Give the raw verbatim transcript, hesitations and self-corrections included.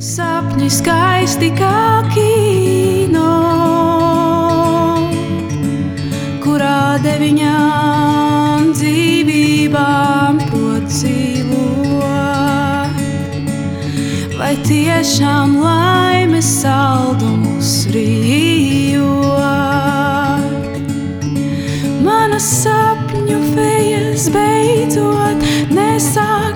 Sapņi skaisti kā kino, kurā deviņām dzīvībām prot dzīvot. Vai tiešām laimes saldumus rījot? Manas sapņu fejas beidzot nesāk